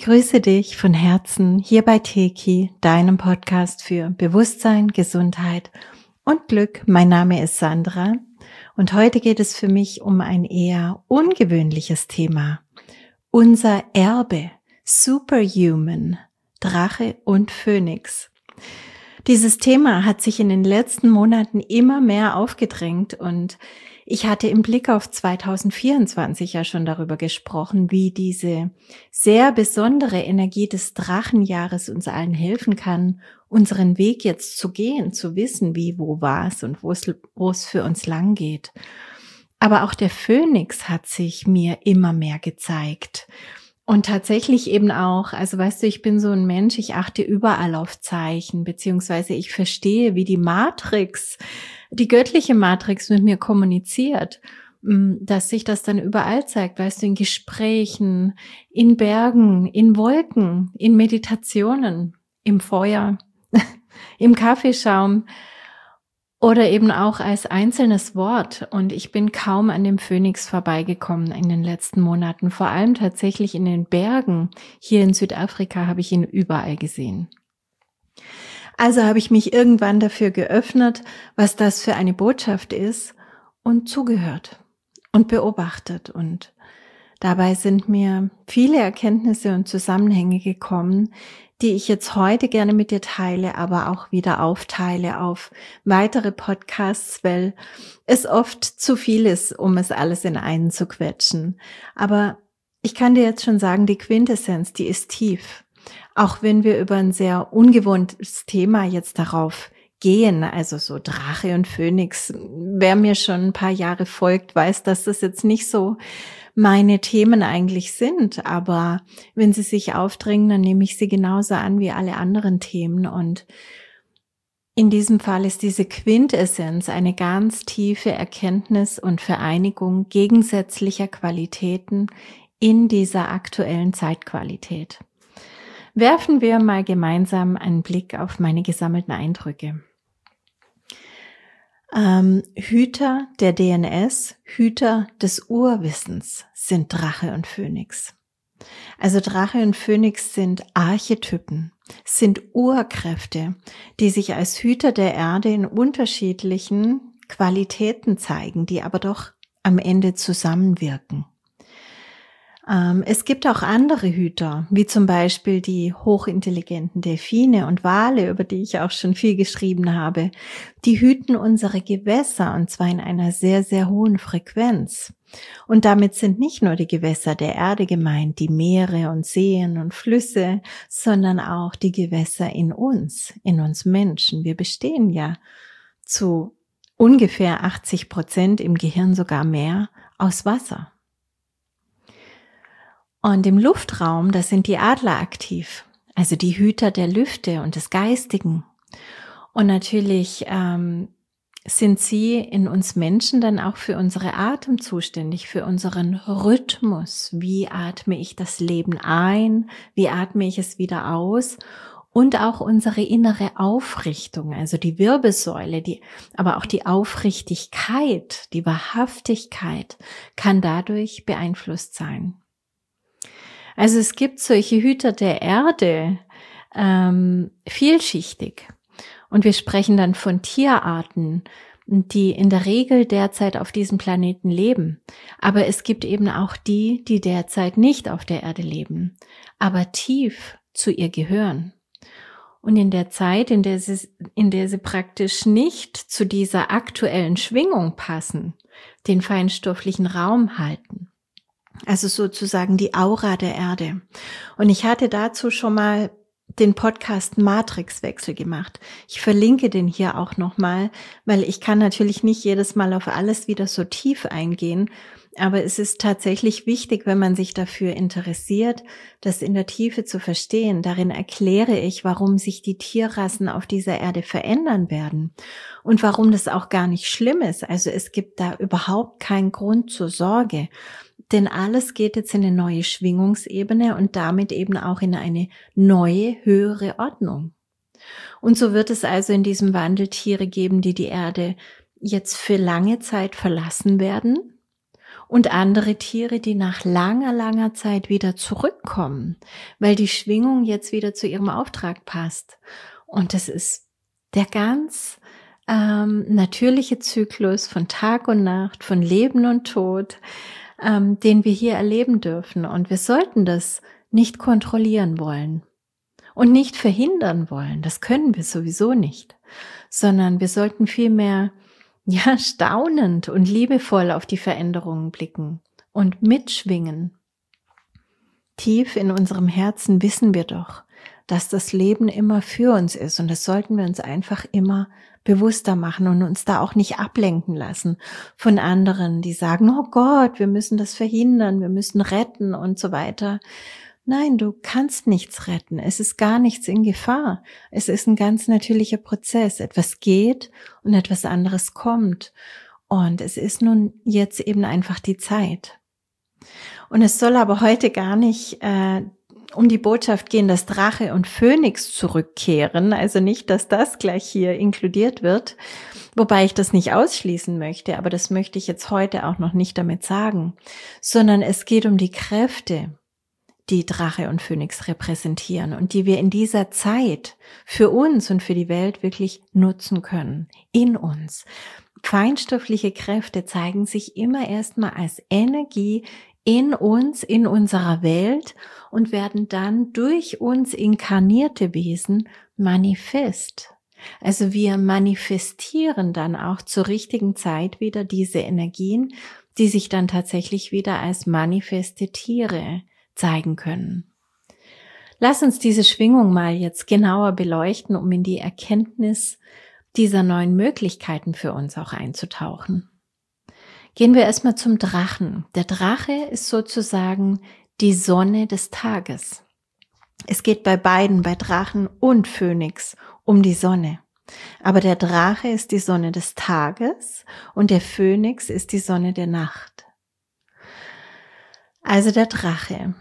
Ich grüße dich von Herzen hier bei Teki, deinem Podcast für Bewusstsein, Gesundheit und Glück. Mein Name ist Sandra und heute geht es für mich um ein eher ungewöhnliches Thema. Unser Erbe, Superhuman, Drache und Phönix. Dieses Thema hat sich in den letzten Monaten immer mehr aufgedrängt und ich hatte im Blick auf 2024 ja schon darüber gesprochen, wie diese sehr besondere Energie des Drachenjahres uns allen helfen kann, unseren Weg jetzt zu gehen, zu wissen, wie, wo, was und wo es für uns lang geht. Aber auch der Phönix hat sich mir immer mehr gezeigt. Und tatsächlich eben auch, also weißt du, ich bin so ein Mensch, ich achte überall auf Zeichen, beziehungsweise ich verstehe, wie die Matrix, die göttliche Matrix mit mir kommuniziert, dass sich das dann überall zeigt, weißt du, in Gesprächen, in Bergen, in Wolken, in Meditationen, im Feuer, im Kaffeeschaum oder eben auch als einzelnes Wort. Und ich bin kaum an dem Phönix vorbeigekommen in den letzten Monaten, vor allem tatsächlich in den Bergen. Hier in Südafrika habe ich ihn überall gesehen. Also habe ich mich irgendwann dafür geöffnet, was das für eine Botschaft ist und zugehört und beobachtet. Und dabei sind mir viele Erkenntnisse und Zusammenhänge gekommen, die ich jetzt heute gerne mit dir teile, aber auch wieder aufteile auf weitere Podcasts, weil es oft zu viel ist, um es alles in einen zu quetschen. Aber ich kann dir jetzt schon sagen, die Quintessenz, die ist tief. Auch wenn wir über ein sehr ungewohntes Thema jetzt darauf gehen, also so Drache und Phönix, wer mir schon ein paar Jahre folgt, weiß, dass das jetzt nicht so meine Themen eigentlich sind, aber wenn sie sich aufdrängen, dann nehme ich sie genauso an wie alle anderen Themen und in diesem Fall ist diese Quintessenz eine ganz tiefe Erkenntnis und Vereinigung gegensätzlicher Qualitäten in dieser aktuellen Zeitqualität. Werfen wir mal gemeinsam einen Blick auf meine gesammelten Eindrücke. Hüter der DNS, Hüter des Urwissens sind Drache und Phönix. Also Drache und Phönix sind Archetypen, sind Urkräfte, die sich als Hüter der Erde in unterschiedlichen Qualitäten zeigen, die aber doch am Ende zusammenwirken. Es gibt auch andere Hüter, wie zum Beispiel die hochintelligenten Delfine und Wale, über die ich auch schon viel geschrieben habe. Die hüten unsere Gewässer und zwar in einer sehr, sehr hohen Frequenz. Und damit sind nicht nur die Gewässer der Erde gemeint, die Meere und Seen und Flüsse, sondern auch die Gewässer in uns Menschen. Wir bestehen ja zu ungefähr 80% im Gehirn, sogar mehr, aus Wasser. Und im Luftraum, da sind die Adler aktiv, also die Hüter der Lüfte und des Geistigen. Und natürlich sind sie in uns Menschen dann auch für unsere Atem zuständig, für unseren Rhythmus. Wie atme ich das Leben ein? Wie atme ich es wieder aus? Und auch unsere innere Aufrichtung, also die Wirbelsäule, aber auch die Aufrichtigkeit, die Wahrhaftigkeit kann dadurch beeinflusst sein. Also es gibt solche Hüter der Erde, vielschichtig. Und wir sprechen dann von Tierarten, die in der Regel derzeit auf diesem Planeten leben. Aber es gibt eben auch die derzeit nicht auf der Erde leben, aber tief zu ihr gehören. Und in der Zeit, in der sie praktisch nicht zu dieser aktuellen Schwingung passen, den feinstofflichen Raum halten. Also sozusagen die Aura der Erde. Und ich hatte dazu schon mal den Podcast Matrixwechsel gemacht. Ich verlinke den hier auch nochmal, weil ich kann natürlich nicht jedes Mal auf alles wieder so tief eingehen. Aber es ist tatsächlich wichtig, wenn man sich dafür interessiert, das in der Tiefe zu verstehen. Darin erkläre ich, warum sich die Tierrassen auf dieser Erde verändern werden und warum das auch gar nicht schlimm ist. Also es gibt da überhaupt keinen Grund zur Sorge. Denn alles geht jetzt in eine neue Schwingungsebene und damit eben auch in eine neue, höhere Ordnung. Und so wird es also in diesem Wandel Tiere geben, die die Erde jetzt für lange Zeit verlassen werden Und andere Tiere, die nach langer, langer Zeit wieder zurückkommen, weil die Schwingung jetzt wieder zu ihrem Auftrag passt. Und das ist der ganz natürliche Zyklus von Tag und Nacht, von Leben und Tod, den wir hier erleben dürfen. Und wir sollten das nicht kontrollieren wollen und nicht verhindern wollen. Das können wir sowieso nicht, sondern wir sollten vielmehr staunend und liebevoll auf die Veränderungen blicken und mitschwingen. Tief in unserem Herzen wissen wir doch, dass das Leben immer für uns ist, und das sollten wir uns einfach immer bewusster machen und uns da auch nicht ablenken lassen von anderen, die sagen, oh Gott, wir müssen das verhindern, wir müssen retten und so weiter. Nein, du kannst nichts retten. Es ist gar nichts in Gefahr. Es ist ein ganz natürlicher Prozess. Etwas geht und etwas anderes kommt. Und es ist nun jetzt eben einfach die Zeit. Und es soll aber heute gar nicht um die Botschaft gehen, dass Drache und Phönix zurückkehren. Also nicht, dass das gleich hier inkludiert wird, wobei ich das nicht ausschließen möchte, aber das möchte ich jetzt heute auch noch nicht damit sagen, sondern es geht um die Kräfte, die Drache und Phönix repräsentieren und die wir in dieser Zeit für uns und für die Welt wirklich nutzen können, in uns. Feinstoffliche Kräfte zeigen sich immer erstmal als Energie in uns, in unserer Welt und werden dann durch uns inkarnierte Wesen manifest. Also wir manifestieren dann auch zur richtigen Zeit wieder diese Energien, die sich dann tatsächlich wieder als manifeste Tiere zeigen können. Lass uns diese Schwingung mal jetzt genauer beleuchten, um in die Erkenntnis dieser neuen Möglichkeiten für uns auch einzutauchen. Gehen wir erstmal zum Drachen. Der Drache ist sozusagen die Sonne des Tages. Es geht bei beiden, bei Drachen und Phönix, um die Sonne. Aber der Drache ist die Sonne des Tages und der Phönix ist die Sonne der Nacht. Also der Drache.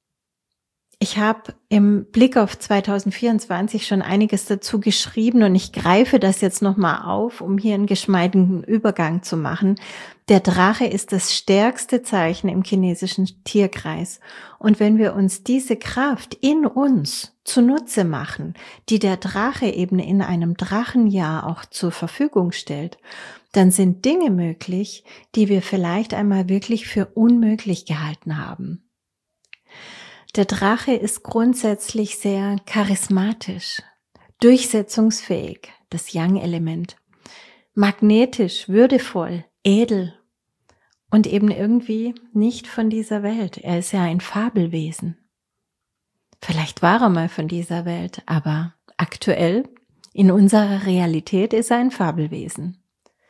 Ich habe im Blick auf 2024 schon einiges dazu geschrieben und ich greife das jetzt nochmal auf, um hier einen geschmeidigen Übergang zu machen. Der Drache ist das stärkste Zeichen im chinesischen Tierkreis. Und wenn wir uns diese Kraft in uns zunutze machen, die der Drache eben in einem Drachenjahr auch zur Verfügung stellt, dann sind Dinge möglich, die wir vielleicht einmal wirklich für unmöglich gehalten haben. Der Drache ist grundsätzlich sehr charismatisch, durchsetzungsfähig, das Yang-Element, magnetisch, würdevoll, edel und eben irgendwie nicht von dieser Welt. Er ist ja ein Fabelwesen. Vielleicht war er mal von dieser Welt, aber aktuell in unserer Realität ist er ein Fabelwesen.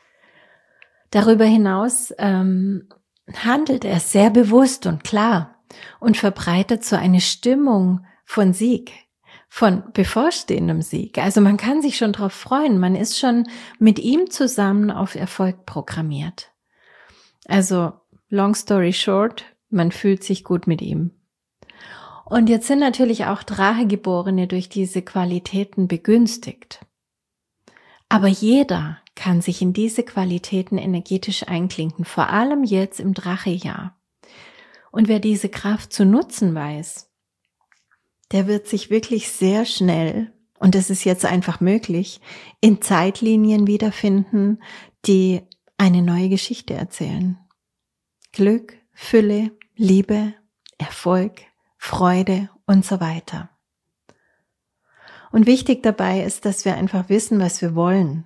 Darüber hinaus handelt er sehr bewusst und klar und verbreitet so eine Stimmung von Sieg, von bevorstehendem Sieg. Also man kann sich schon drauf freuen, man ist schon mit ihm zusammen auf Erfolg programmiert. Also long story short, man fühlt sich gut mit ihm. Und jetzt sind natürlich auch Drachegeborene durch diese Qualitäten begünstigt. Aber jeder kann sich in diese Qualitäten energetisch einklinken, vor allem jetzt im Drachejahr. Und wer diese Kraft zu nutzen weiß, der wird sich wirklich sehr schnell, und es ist jetzt einfach möglich, in Zeitlinien wiederfinden, die eine neue Geschichte erzählen. Glück, Fülle, Liebe, Erfolg, Freude und so weiter. Und wichtig dabei ist, dass wir einfach wissen, was wir wollen.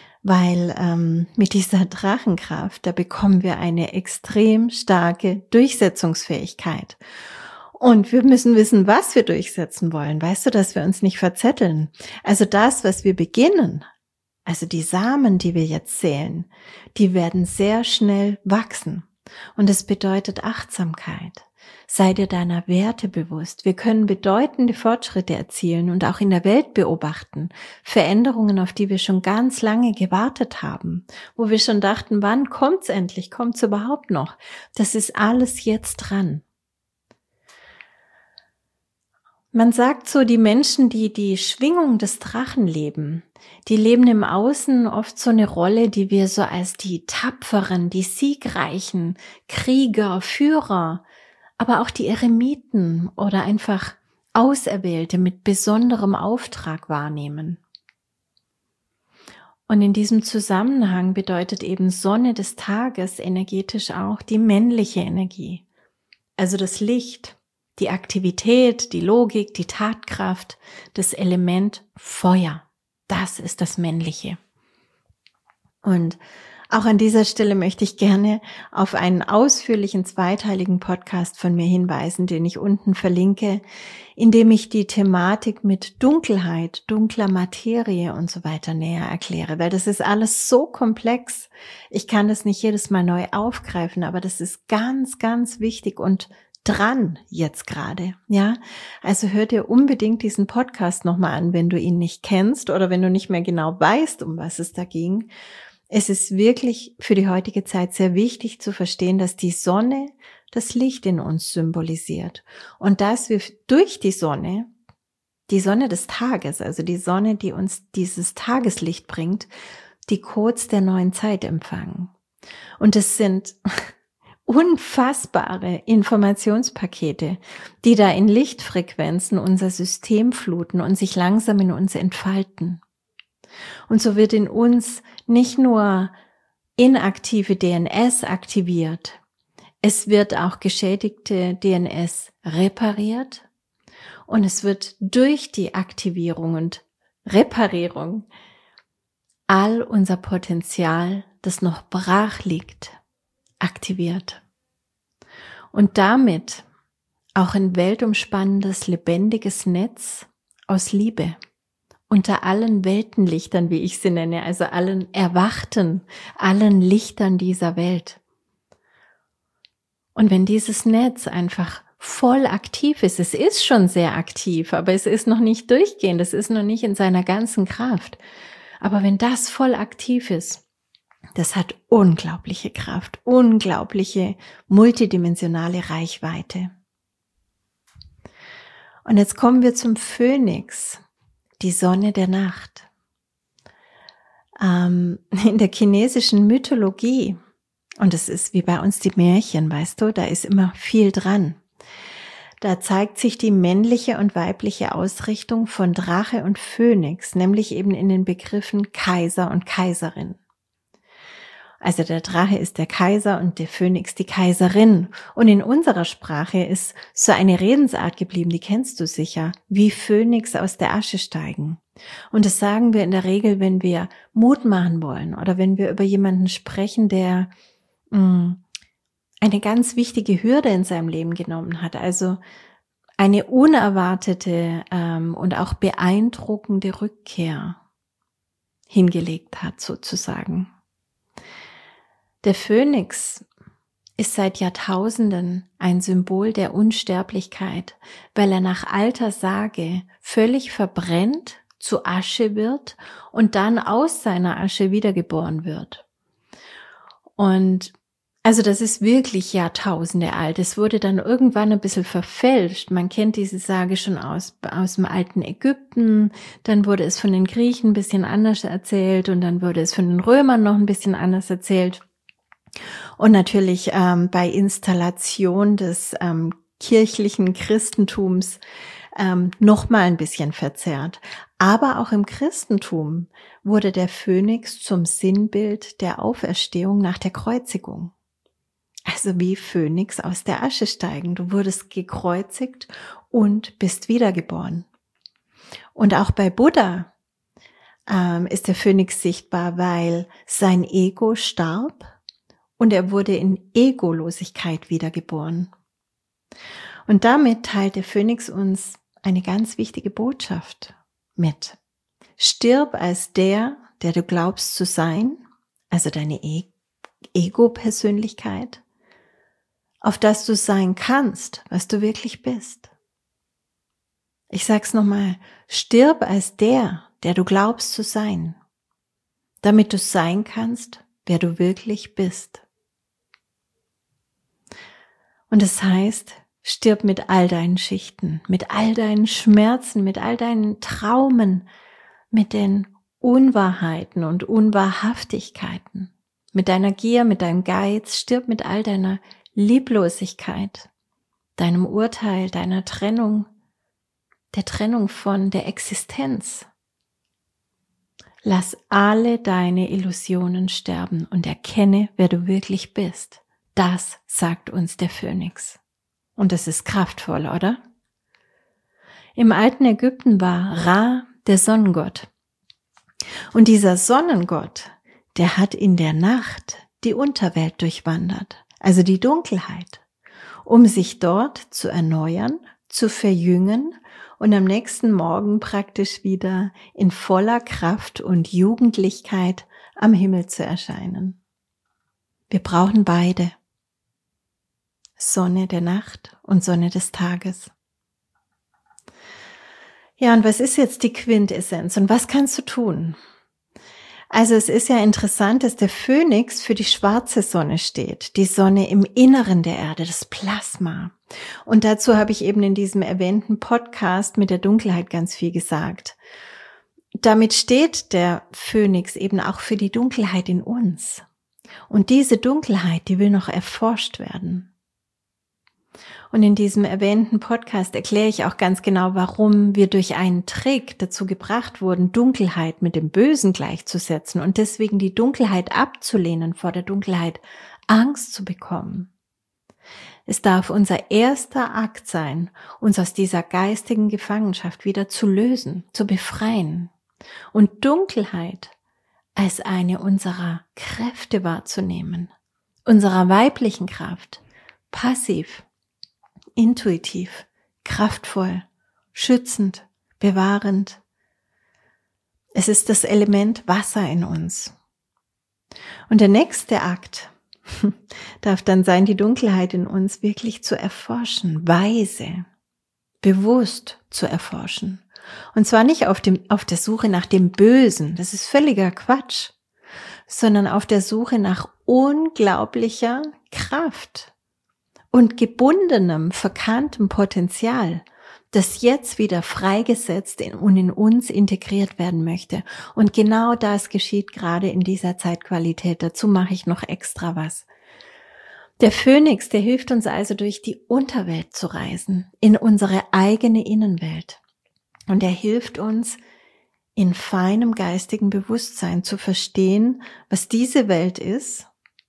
Weil mit dieser Drachenkraft, da bekommen wir eine extrem starke Durchsetzungsfähigkeit. Und wir müssen wissen, was wir durchsetzen wollen. Weißt du, dass wir uns nicht verzetteln? Also das, was wir beginnen, also die Samen, die wir jetzt säen, die werden sehr schnell wachsen. Und es bedeutet Achtsamkeit. Sei dir deiner Werte bewusst. Wir können bedeutende Fortschritte erzielen und auch in der Welt beobachten. Veränderungen, auf die wir schon ganz lange gewartet haben. Wo wir schon dachten, wann kommt's endlich? Kommt's überhaupt noch? Das ist alles jetzt dran. Man sagt so, die Menschen, die die Schwingung des Drachen leben, die leben im Außen oft so eine Rolle, die wir so als die tapferen, die siegreichen Krieger, Führer, aber auch die Eremiten oder einfach Auserwählte mit besonderem Auftrag wahrnehmen. Und in diesem Zusammenhang bedeutet eben Sonne des Tages energetisch auch die männliche Energie, also das Licht, die Aktivität, die Logik, die Tatkraft, das Element Feuer. Das ist das Männliche. Und auch an dieser Stelle möchte ich gerne auf einen ausführlichen zweiteiligen Podcast von mir hinweisen, den ich unten verlinke, in dem ich die Thematik mit Dunkelheit, dunkler Materie und so weiter näher erkläre, weil das ist alles so komplex. Ich kann das nicht jedes Mal neu aufgreifen, aber das ist ganz, ganz wichtig und dran jetzt gerade, ja. Also hör dir unbedingt diesen Podcast nochmal an, wenn du ihn nicht kennst oder wenn du nicht mehr genau weißt, um was es da ging. Es ist wirklich für die heutige Zeit sehr wichtig zu verstehen, dass die Sonne das Licht in uns symbolisiert und dass wir durch die Sonne des Tages, also die Sonne, die uns dieses Tageslicht bringt, die Codes der neuen Zeit empfangen. Und es sind unfassbare Informationspakete, die da in Lichtfrequenzen unser System fluten und sich langsam in uns entfalten. Und so wird in uns nicht nur inaktive DNS aktiviert, es wird auch geschädigte DNS repariert und es wird durch die Aktivierung und Reparierung all unser Potenzial, das noch brach liegt, aktiviert. Und damit auch ein weltumspannendes, lebendiges Netz aus Liebe unter allen Weltenlichtern, wie ich sie nenne, also allen Erwachten, allen Lichtern dieser Welt. Und wenn dieses Netz einfach voll aktiv ist, es ist schon sehr aktiv, aber es ist noch nicht durchgehend, es ist noch nicht in seiner ganzen Kraft. Aber wenn das voll aktiv ist, das hat unglaubliche Kraft, unglaubliche multidimensionale Reichweite. Und jetzt kommen wir zum Phönix, die Sonne der Nacht. In der chinesischen Mythologie, und es ist wie bei uns die Märchen, weißt du, da ist immer viel dran. Da zeigt sich die männliche und weibliche Ausrichtung von Drache und Phönix, nämlich eben in den Begriffen Kaiser und Kaiserin. Also der Drache ist der Kaiser und der Phönix die Kaiserin. Und in unserer Sprache ist so eine Redensart geblieben, die kennst du sicher, wie Phönix aus der Asche steigen. Und das sagen wir in der Regel, wenn wir Mut machen wollen oder wenn wir über jemanden sprechen, der eine ganz wichtige Hürde in seinem Leben genommen hat. Also eine unerwartete und auch beeindruckende Rückkehr hingelegt hat, sozusagen. Der Phönix ist seit Jahrtausenden ein Symbol der Unsterblichkeit, weil er nach alter Sage völlig verbrennt, zu Asche wird und dann aus seiner Asche wiedergeboren wird. Und also das ist wirklich Jahrtausende alt. Es wurde dann irgendwann ein bisschen verfälscht. Man kennt diese Sage schon aus dem alten Ägypten. Dann wurde es von den Griechen ein bisschen anders erzählt und dann wurde es von den Römern noch ein bisschen anders erzählt. Und natürlich bei Installation des kirchlichen Christentums noch mal ein bisschen verzerrt. Aber auch im Christentum wurde der Phönix zum Sinnbild der Auferstehung nach der Kreuzigung. Also wie Phönix aus der Asche steigen. Du wurdest gekreuzigt und bist wiedergeboren. Und auch bei Buddha ist der Phönix sichtbar, weil sein Ego starb und er wurde in Egolosigkeit wiedergeboren. Und damit teilt der Phönix uns eine ganz wichtige Botschaft mit. Stirb als der du glaubst zu sein, also deine Ego-Persönlichkeit, auf das du sein kannst, was du wirklich bist. Ich sag's nochmal, stirb als der du glaubst zu sein, damit du sein kannst, wer du wirklich bist. Und es heißt, Stirb mit all deinen Schichten, mit all deinen Schmerzen, mit all deinen Traumen, mit den Unwahrheiten und Unwahrhaftigkeiten, mit deiner Gier, mit deinem Geiz. Stirb mit all deiner Lieblosigkeit, deinem Urteil, deiner Trennung, der Trennung von der Existenz. Lass alle deine Illusionen sterben und erkenne, wer du wirklich bist. Das sagt uns der Phönix. Und es ist kraftvoll, oder? Im alten Ägypten war Ra der Sonnengott. Und dieser Sonnengott, der hat in der Nacht die Unterwelt durchwandert, also die Dunkelheit, um sich dort zu erneuern, zu verjüngen und am nächsten Morgen praktisch wieder in voller Kraft und Jugendlichkeit am Himmel zu erscheinen. Wir brauchen beide. Sonne der Nacht und Sonne des Tages. Ja, und was ist jetzt die Quintessenz und was kannst du tun? Also es ist ja interessant, dass der Phönix für die schwarze Sonne steht, die Sonne im Inneren der Erde, das Plasma. Und dazu habe ich eben in diesem erwähnten Podcast mit der Dunkelheit ganz viel gesagt. Damit steht der Phönix eben auch für die Dunkelheit in uns. Und diese Dunkelheit, die will noch erforscht werden. Und in diesem erwähnten Podcast erkläre ich auch ganz genau, warum wir durch einen Trick dazu gebracht wurden, Dunkelheit mit dem Bösen gleichzusetzen und deswegen die Dunkelheit abzulehnen, vor der Dunkelheit Angst zu bekommen. Es darf unser erster Akt sein, uns aus dieser geistigen Gefangenschaft wieder zu lösen, zu befreien und Dunkelheit als eine unserer Kräfte wahrzunehmen, unserer weiblichen Kraft, passiv, intuitiv, kraftvoll, schützend, bewahrend. Es ist das Element Wasser in uns. Und der nächste Akt darf dann sein, die Dunkelheit in uns wirklich zu erforschen, weise, bewusst zu erforschen. Und zwar nicht auf der Suche nach dem Bösen, das ist völliger Quatsch, sondern auf der Suche nach unglaublicher Kraft und gebundenem, verkanntem Potenzial, das jetzt wieder freigesetzt und in uns integriert werden möchte. Und genau das geschieht gerade in dieser Zeitqualität. Dazu mache ich noch extra was. Der Phönix, der hilft uns also durch die Unterwelt zu reisen, in unsere eigene Innenwelt. Und er hilft uns, in feinem geistigen Bewusstsein zu verstehen, was diese Welt ist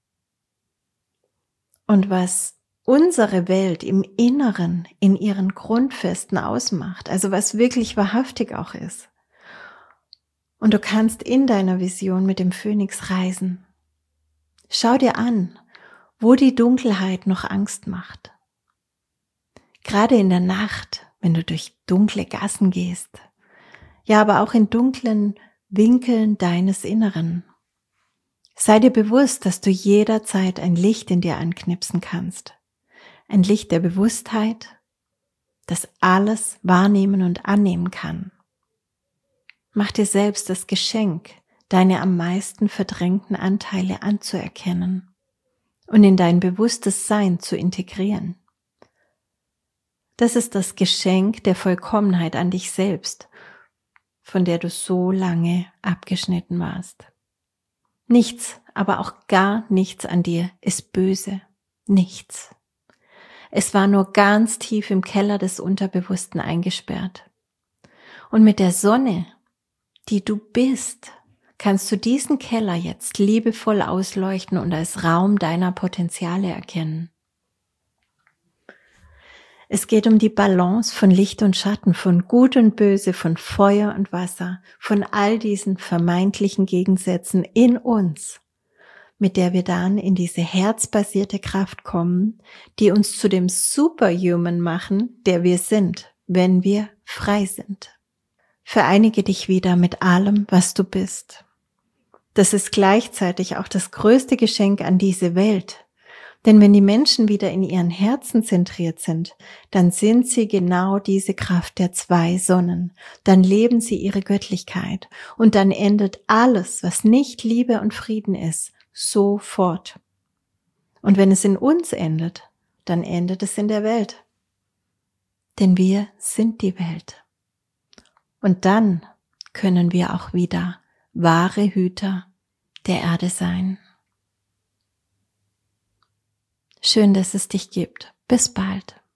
und was unsere Welt im Inneren, in ihren Grundfesten ausmacht, also was wirklich wahrhaftig auch ist. Und du kannst in deiner Vision mit dem Phönix reisen. Schau dir an, wo die Dunkelheit noch Angst macht. Gerade in der Nacht, wenn du durch dunkle Gassen gehst, ja, aber auch in dunklen Winkeln deines Inneren. Sei dir bewusst, dass du jederzeit ein Licht in dir anknipsen kannst. Ein Licht der Bewusstheit, das alles wahrnehmen und annehmen kann. Mach dir selbst das Geschenk, deine am meisten verdrängten Anteile anzuerkennen und in dein bewusstes Sein zu integrieren. Das ist das Geschenk der Vollkommenheit an dich selbst, von der du so lange abgeschnitten warst. Nichts, aber auch gar nichts an dir ist böse. Nichts. Es war nur ganz tief im Keller des Unterbewussten eingesperrt. Und mit der Sonne, die du bist, kannst du diesen Keller jetzt liebevoll ausleuchten und als Raum deiner Potenziale erkennen. Es geht um die Balance von Licht und Schatten, von Gut und Böse, von Feuer und Wasser, von all diesen vermeintlichen Gegensätzen in uns, mit der wir dann in diese herzbasierte Kraft kommen, die uns zu dem Superhuman machen, der wir sind, wenn wir frei sind. Vereinige dich wieder mit allem, was du bist. Das ist gleichzeitig auch das größte Geschenk an diese Welt. Denn wenn die Menschen wieder in ihren Herzen zentriert sind, dann sind sie genau diese Kraft der zwei Sonnen. Dann leben sie ihre Göttlichkeit und dann endet alles, was nicht Liebe und Frieden ist, sofort. Und wenn es in uns endet, dann endet es in der Welt. denn wir sind die Welt. Und dann können wir auch wieder wahre Hüter der Erde sein. Schön, dass es dich gibt. Bis bald.